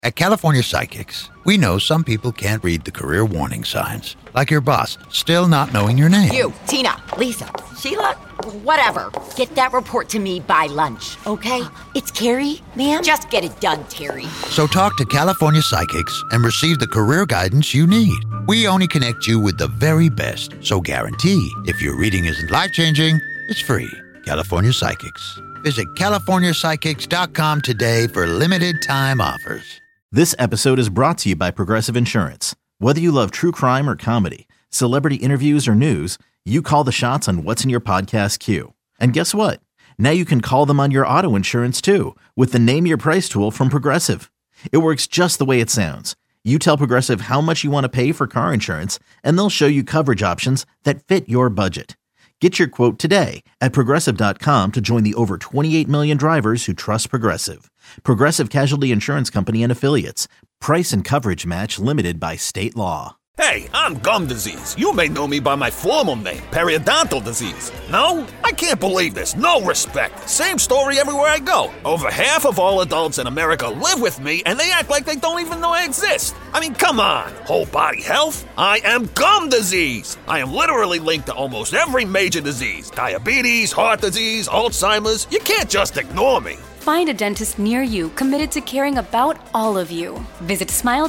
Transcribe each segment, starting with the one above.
At California Psychics, we know some people can't read the career warning signs, like your boss still not knowing your name. You, Tina, Lisa, Sheila, whatever. Get that report to me by lunch, okay? It's Carrie, ma'am. Just get it done, Terry. So talk to California Psychics and receive the career guidance you need. We only connect you with the very best, so guarantee if your reading isn't life-changing, it's free. California Psychics. Visit CaliforniaPsychics.com today for limited time offers. This episode is brought to you by Progressive Insurance. Whether you love true crime or comedy, celebrity interviews or news, you call the shots on what's in your podcast queue. And guess what? Now you can call them on your auto insurance too with the Name Your Price tool from Progressive. It works just the way it sounds. You tell Progressive how much you want to pay for car insurance, and they'll show you coverage options that fit your budget. Get your quote today at Progressive.com to join the over 28 million drivers who trust Progressive. Progressive Casualty Insurance Company and Affiliates. Price and coverage match limited by state law. Hey, I'm Gum Disease. You may know me by my formal name, Periodontal Disease. No? I can't believe this. No respect. Same story everywhere I go. Over half of all adults in America live with me, and they act like they don't even know I exist. I mean, come on. Whole body health? I am Gum Disease. I am literally linked to almost every major disease. Diabetes, heart disease, Alzheimer's. You can't just ignore me. Find a dentist near you committed to caring about all of you. Visit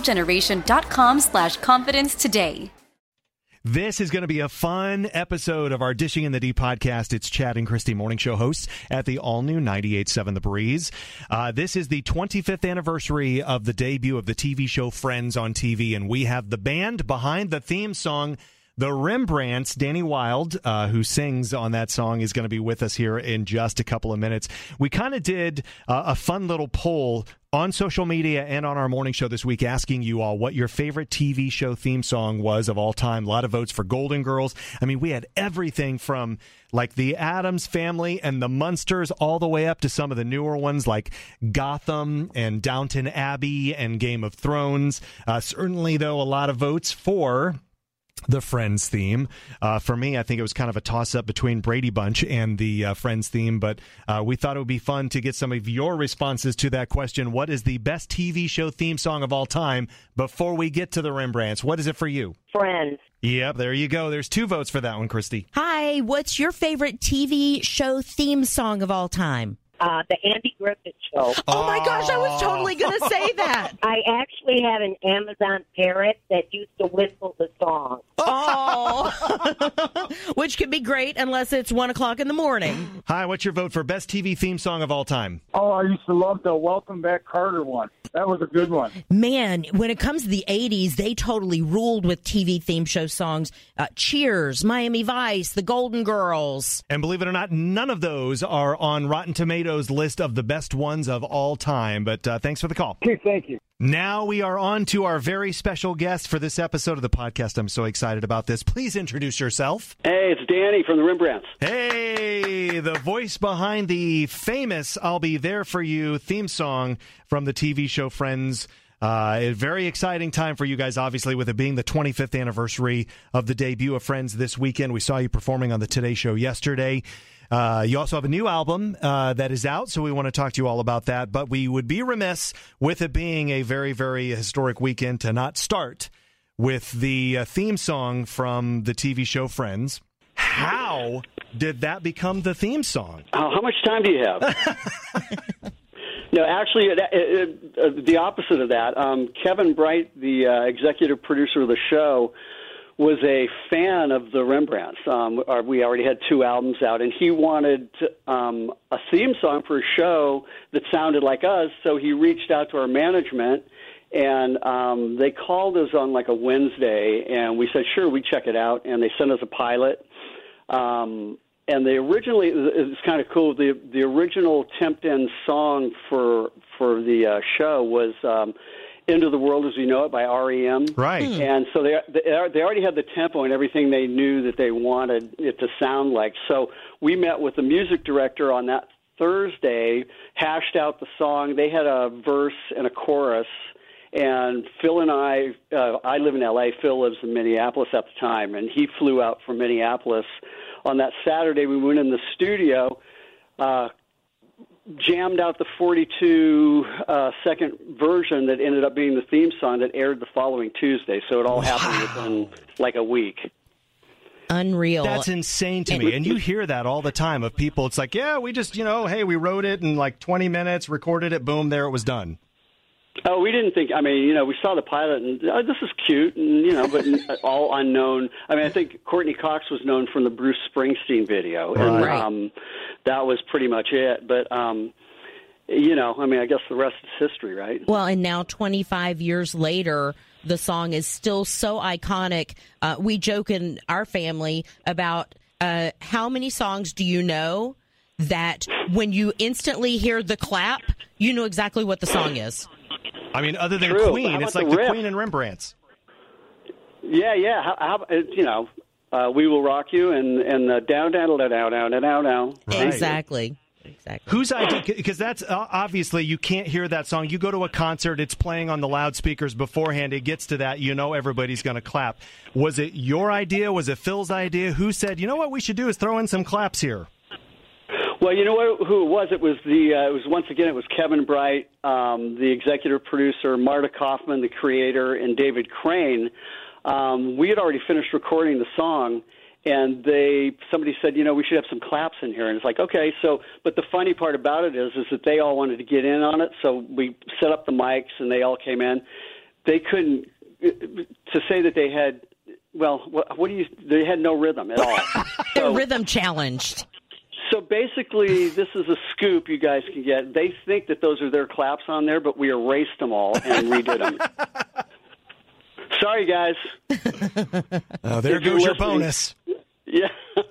smilegeneration.com/confidence today. This is going to be a fun episode of our Dishing in the D podcast. It's Chad and Christy Morning Show hosts at the all-new 98.7 The Breeze. This is the 25th anniversary of the debut of the TV show Friends on TV, and we have the band behind the theme song, The Rembrandts. Danny Wilde, who sings on that song, is going to be with us here in just a couple of minutes. We kind of did a fun little poll on social media and on our morning show this week, asking you all what your favorite TV show theme song was of all time. A lot of votes for Golden Girls. I mean, we had everything from like the Addams Family and the Munsters all the way up to some of the newer ones like Gotham and Downton Abbey and Game of Thrones. Certainly, though, a lot of votes for the Friends theme. For me, I think it was kind of a toss-up between Brady Bunch and the Friends theme, but we thought it would be fun to get some of your responses to that question. What is the best TV show theme song of all time? Before we get to the Rembrandts, what is it for you? Friends. Yep, there you go. There's 2 votes for that one, Christy. Hi, what's your favorite TV show theme song of all time? The Andy Griffith Show. Oh my gosh, I was totally going to say that. I actually have an Amazon parrot that used to whistle the song. Oh, which can be great unless it's 1 o'clock in the morning. Hi, what's your vote for best TV theme song of all time? Oh, I used to love the Welcome Back Carter one. That was a good one. Man, when it comes to the 80s, they totally ruled with TV theme show songs. Cheers, Miami Vice, The Golden Girls. And believe it or not, none of those are on Rotten Tomatoes list of the best ones of all time. But thanks for the call. Okay, thank you. Now we are on to our very special guest for this episode of the podcast. I'm so excited about this. Please introduce yourself. Hey, it's Danny from the Rembrandts. Hey, the voice behind the famous I'll Be There For You theme song from the TV show Friends. A very exciting time for you guys, obviously, with it being the 25th anniversary of the debut of Friends this weekend. We saw you performing on the Today Show yesterday. You also have a new album that is out, so we want to talk to you all about that. But we would be remiss, with it being a very, very historic weekend, to not start with the theme song from the TV show Friends. How did that become the theme song? How much time do you have? No, actually, the opposite of that. Kevin Bright, the executive producer of the show, was a fan of the Rembrandts. We already had 2 albums out, and he wanted a theme song for a show that sounded like us, so he reached out to our management, and they called us on like a Wednesday, and we said, sure, we check it out, and they sent us a pilot. And they originally, it's kind of cool, the original Temptin song for the show was Into the World as We Know It by R.E.M. Right. And so they already had the tempo and everything they knew that they wanted it to sound like. So we met with the music director on that Thursday, hashed out the song. They had a verse and a chorus. And Phil and I live in L.A., Phil lives in Minneapolis at the time, and he flew out from Minneapolis. On that Saturday, we went in the studio, jammed out the 42-second version that ended up being the theme song that aired the following Tuesday. So it all happened within like a week. Unreal. That's insane to me. And you hear that all the time of people. It's like, yeah, we just, hey, we wrote it in like 20 minutes, recorded it, boom, there it was done. Oh, we didn't think. I mean, we saw the pilot, and this is cute, and but all unknown. I mean, I think Courtney Cox was known from the Bruce Springsteen video, and that was pretty much it. But I mean, I guess the rest is history, right? Well, and now 25 years later, the song is still so iconic. We joke in our family about how many songs do you know that when you instantly hear the clap, you know exactly what the song is. I mean, other than True. Queen, it's like the Queen and Rembrandt's. Yeah. How We Will Rock You and down, down, down, down, down, down, down. Right. Exactly. Whose idea? Because that's obviously you can't hear that song. You go to a concert, it's playing on the loudspeakers beforehand. It gets to that, everybody's going to clap. Was it your idea? Was it Phil's idea? Who said, what we should do is throw in some claps here? Well, you know who it was? It was once again, it was Kevin Bright, the executive producer, Marta Kaufman, the creator, and David Crane. We had already finished recording the song, and somebody said, we should have some claps in here. And it's like, okay, but the funny part about it is that they all wanted to get in on it, so we set up the mics, and they all came in. They couldn't, to say that they had, they had no rhythm at all. They're rhythm challenged. So basically, this is a scoop you guys can get. They think that those are their claps on there, but we erased them all and redid them. Sorry, guys. There goes your bonus. Yeah.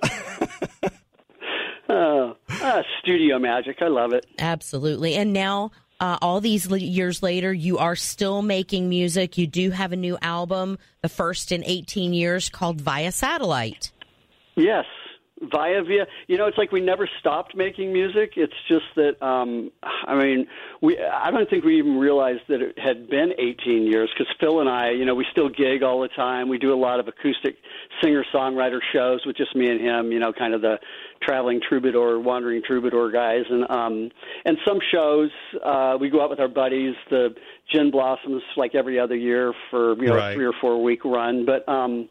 Studio magic. I love it. Absolutely. And now, all these years later, you are still making music. You do have a new album, the first in 18 years, called Via Satellite. Yes. Via. It's like we never stopped making music. It's just that, I don't think we even realized that it had been 18 years because Phil and I, we still gig all the time. We do a lot of acoustic singer-songwriter shows with just me and him, kind of the traveling troubadour, wandering troubadour guys. And some shows, we go out with our buddies, the Gin Blossoms, like every other year for, a 3 or 4 week run. But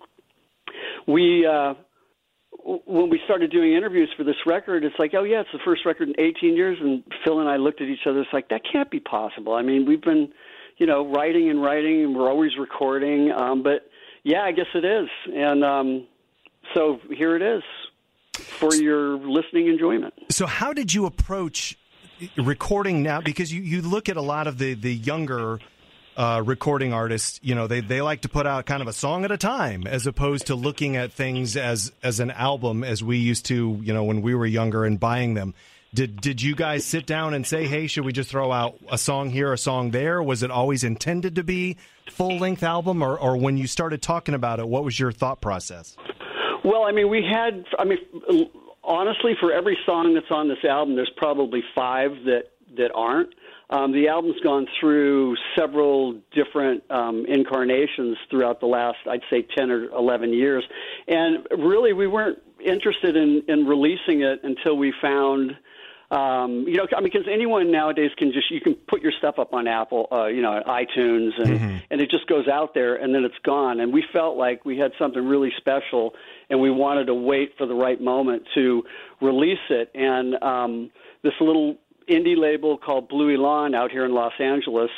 when we started doing interviews for this record, it's like, oh, yeah, it's the first record in 18 years. And Phil and I looked at each other. It's like, that can't be possible. I mean, we've been, writing, and we're always recording. But, yeah, I guess it is. And so here it is for your listening enjoyment. So how did you approach recording now? Because you look at a lot of the younger recording artists, they like to put out kind of a song at a time as opposed to looking at things as an album as we used to, when we were younger and buying them. Did you guys sit down and say, hey, should we just throw out a song here, a song there? Was it always intended to be full-length album, or when you started talking about it, what was your thought process? Well, honestly, for every song that's on this album, there's probably 5 that aren't. The album's gone through several different incarnations throughout the last, I'd say, 10 or 11 years. And really, we weren't interested in releasing it until we found, because anyone nowadays you can put your stuff up on Apple, iTunes, and it just goes out there, and then it's gone. And we felt like we had something really special, and we wanted to wait for the right moment to release it. And this little indie label called Blue Elan out here in Los Angeles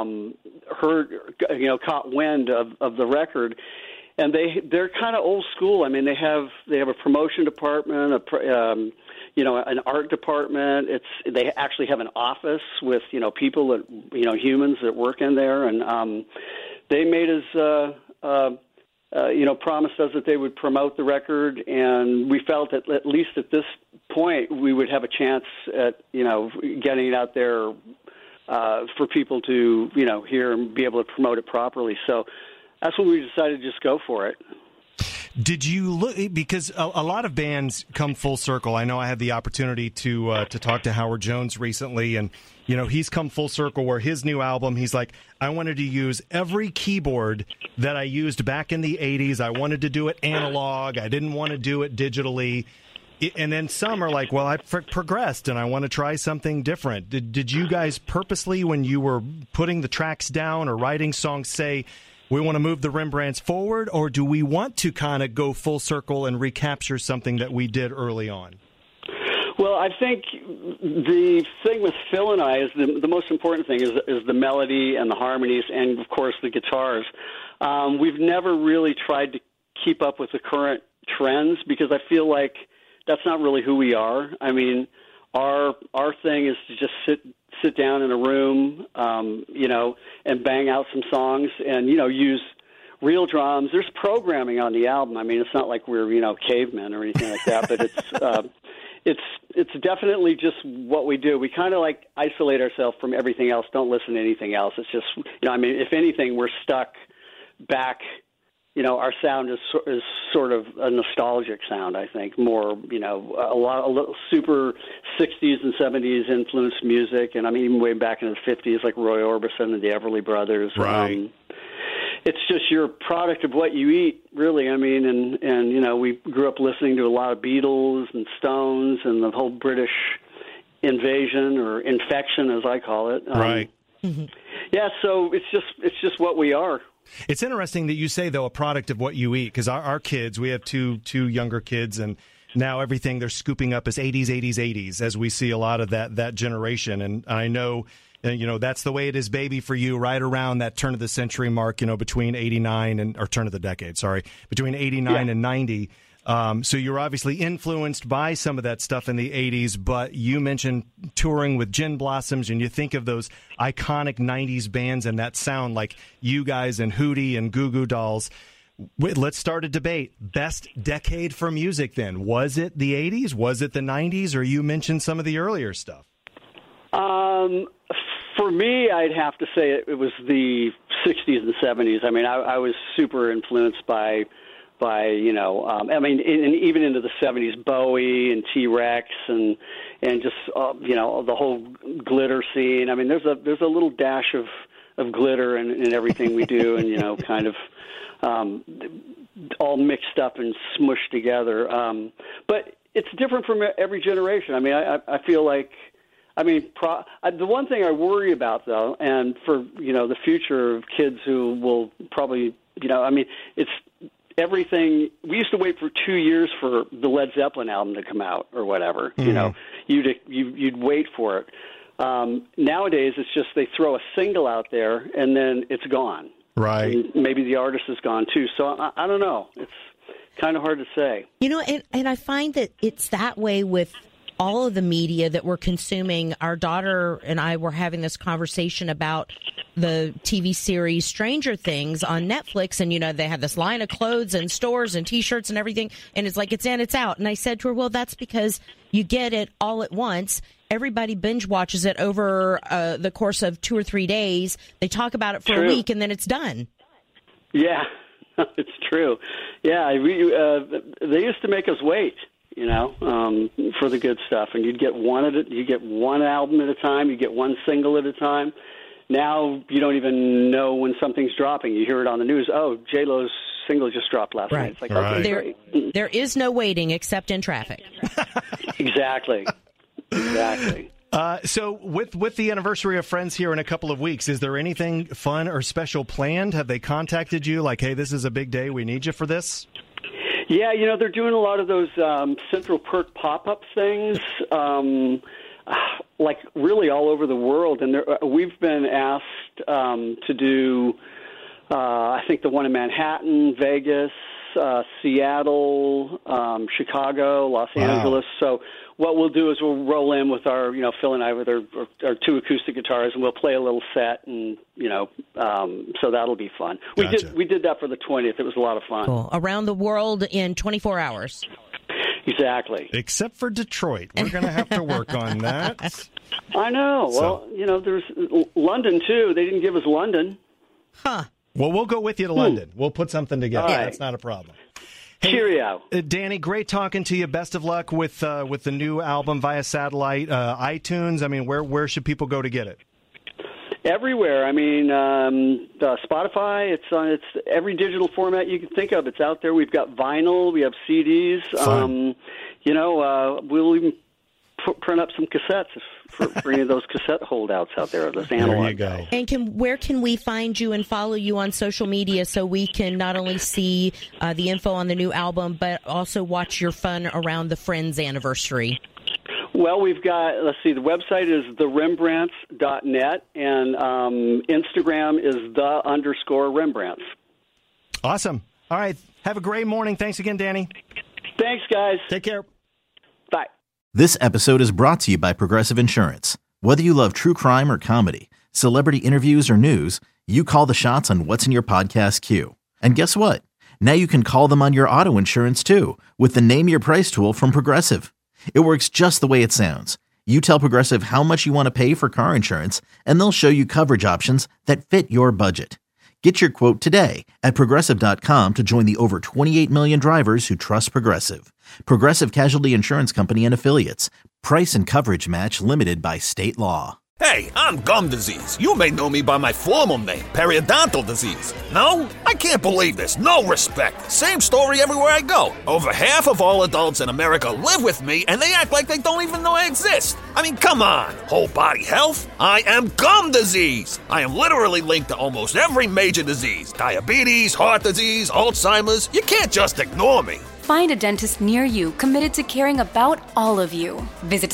caught wind of the record, and they're kind of old school. I mean, they have a promotion department, an art department. They actually have an office with people that humans that work in there, and they made us promised us that they would promote the record, and we felt that at least at this point we would have a chance at getting it out there for people to hear and be able to promote it properly. So that's when we decided to just go for it. Did you look, because a lot of bands come full circle. I know I had the opportunity to talk to Howard Jones recently, and he's come full circle where his new album, he's like, I wanted to use every keyboard that I used back in the 80s. I wanted to do it analog. I didn't want to do it digitally. And then some are like, well, I progressed and I want to try something different. Did you guys purposely, when you were putting the tracks down or writing songs, say, we want to move the Rembrandts forward, or do we want to kind of go full circle and recapture something that we did early on? Well, I think the thing with Phil and I is the most important thing is the melody and the harmonies and, of course, the guitars. We've never really tried to keep up with the current trends because I feel like that's not really who we are. I mean, our thing is to just sit down in a room, and bang out some songs and, use real drums. There's programming on the album. I mean, it's not like we're, cavemen or anything like that, but it's definitely just what we do. We kind of like isolate ourselves from everything else. Don't listen to anything else. It's just, if anything, we're stuck back. Our sound is sort of a nostalgic sound, I think, more, a little super 60s and 70s influenced music. And I mean, even way back in the 50s, like Roy Orbison and the Everly Brothers. Right. It's just you're a product of what you eat, really. I mean, and we grew up listening to a lot of Beatles and Stones and the whole British invasion or infection, as I call it. Right. Yeah, so it's just what we are. It's interesting that you say, though, a product of what you eat, because our kids, we have two younger kids, and now everything they're scooping up is 80s, 80s, 80s, as we see a lot of that generation. And I know, that's the way it is, baby, for you, right around that turn of the century mark, between 89 or turn of the decade, between 89 and 90. So you're obviously influenced by some of that stuff in the 80s, but you mentioned touring with Gin Blossoms, and you think of those iconic 90s bands and that sound, like you guys and Hootie and Goo Goo Dolls. Let's start a debate. Best decade for music then. Was it the 80s? Was it the 90s? Or you mentioned some of the earlier stuff? For me, I'd have to say it was the 60s and 70s. I mean, I was super influenced by even into the 70s, Bowie and T-Rex and just, the whole glitter scene. I mean, there's a little dash of glitter in everything we do and, kind of all mixed up and smushed together. But it's different from every generation. I mean, I feel like, the one thing I worry about, though, and for, the future of kids who will probably, it's everything. We used to wait for 2 years for the Led Zeppelin album to come out or whatever. Mm-hmm. You'd wait for it. Nowadays, it's just they throw a single out there and then it's gone. Right. And maybe the artist is gone too. So I don't know. It's kind of hard to say. And I find that it's that way with all of the media that we're consuming. Our daughter and I were having this conversation about the TV series Stranger Things on Netflix, and they have this line of clothes and stores and T-shirts and everything, and it's like it's in, it's out. And I said to her, well, that's because you get it all at once. Everybody binge watches it over the course of 2 or 3 days. They talk about it for a week, and then it's done. Yeah, it's true. Yeah, they used to make us wait. For the good stuff, and you get one album at a time, you get one single at a time. Now you don't even know when something's dropping. You hear it on the news. Oh, J-Lo's single just dropped last night. It's like, okay, great. There is no waiting except in traffic. Exactly. So with the anniversary of Friends here in a couple of weeks, is there anything fun or special planned? Have they contacted you like, hey, this is a big day, we need you for this? Yeah, they're doing a lot of those Central Perk pop-up things, like really all over the world. And we've been asked to do, I think, the one in Manhattan, Vegas, Seattle, Chicago, Los Angeles. So what we'll do is we'll roll in with our, Phil and I with our two acoustic guitars, and we'll play a little set, and so that'll be fun. Gotcha. We did that for the 20th. It was a lot of fun. Cool. Around the world in 24 hours. Exactly. Except for Detroit, we're going to have to work on that. I know. Well, there's London too. They didn't give us London. Huh. Well, we'll go with you to London. We'll put something together. Right. That's not a problem. Hey, cheerio. Danny, great talking to you. Best of luck with the new album via satellite, iTunes. I mean, where should people go to get it? Everywhere. I mean, Spotify. It's every digital format you can think of. It's out there. We've got vinyl. We have CDs. We'll even print up some cassettes for any of those cassette holdouts out there. Those analog. There you go. And where can we find you and follow you on social media so we can not only see the info on the new album, but also watch your fun around the Friends anniversary? Well, we've got, the website is therembrandts.net, and Instagram is _Rembrandts. Awesome. All right. Have a great morning. Thanks again, Danny. Thanks, guys. Take care. Bye. This episode is brought to you by Progressive Insurance. Whether you love true crime or comedy, celebrity interviews or news, you call the shots on what's in your podcast queue. And guess what? Now you can call them on your auto insurance too with the Name Your Price tool from Progressive. It works just the way it sounds. You tell Progressive how much you want to pay for car insurance, and they'll show you coverage options that fit your budget. Get your quote today at Progressive.com to join the over 28 million drivers who trust Progressive. Progressive Casualty Insurance Company and Affiliates. Price and coverage match limited by state law. Hey, I'm Gum Disease. You may know me by my formal name, Periodontal Disease. No? I can't believe this. No respect. Same story everywhere I go. Over half of all adults in America live with me, and they act like they don't even know I exist. I mean, come on. Whole body health? I am Gum Disease. I am literally linked to almost every major disease. Diabetes, heart disease, Alzheimer's. You can't just ignore me. Find a dentist near you committed to caring about all of you. Visit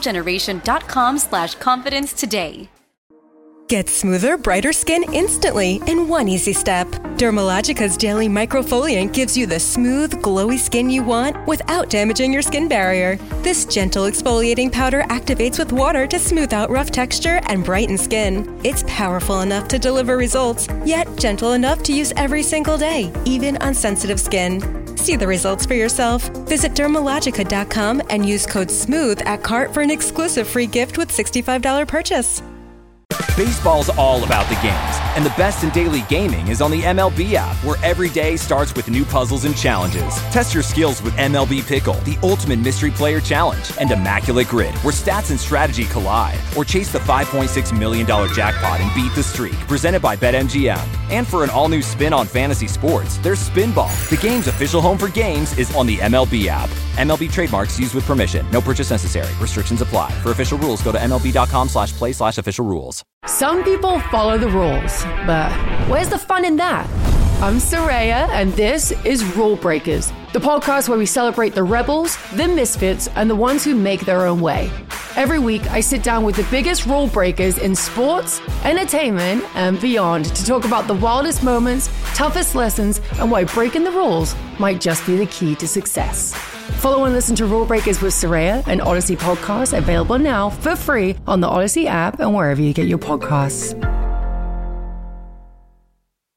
smilegeneration.com/confidence today. Get smoother, brighter skin instantly in one easy step. Dermalogica's Daily Microfoliant gives you the smooth, glowy skin you want without damaging your skin barrier. This gentle exfoliating powder activates with water to smooth out rough texture and brighten skin. It's powerful enough to deliver results, yet gentle enough to use every single day, even on sensitive skin. See the results for yourself. Visit Dermalogica.com and use code SMOOTH at cart for an exclusive free gift with $65 purchase. Baseball's all about the games, and the best in daily gaming is on the MLB app, where every day starts with new puzzles and challenges. Test your skills with MLB Pickle, the ultimate mystery player challenge, and Immaculate Grid, where stats and strategy collide. Or chase the $5.6 million jackpot and beat the streak, presented by BetMGM. And for an all-new spin on fantasy sports, there's Spinball. The game's official home for games is on the MLB app. MLB trademarks used with permission. No purchase necessary. Restrictions apply. For official rules, go to MLB.com/play/official rules. Some people follow the rules, but where's the fun in that? I'm Soraya, and this is Rule Breakers, the podcast where we celebrate the rebels, the misfits, and the ones who make their own way. Every week, I sit down with the biggest rule breakers in sports, entertainment, and beyond to talk about the wildest moments, toughest lessons, and why breaking the rules might just be the key to success. Follow and listen to Rule Breakers with Soraya, an Odyssey podcast available now for free on the Odyssey app and wherever you get your podcasts.